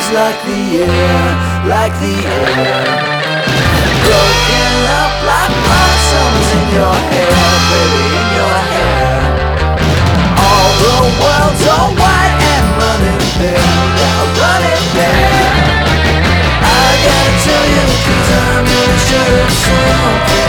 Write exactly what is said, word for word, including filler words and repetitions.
is like the air, like the air. Broken up like blossoms in your hair, baby, in your hair. All the world's all white and running there, yeah, running there. I gotta tell you, cause I'm really sure it's something.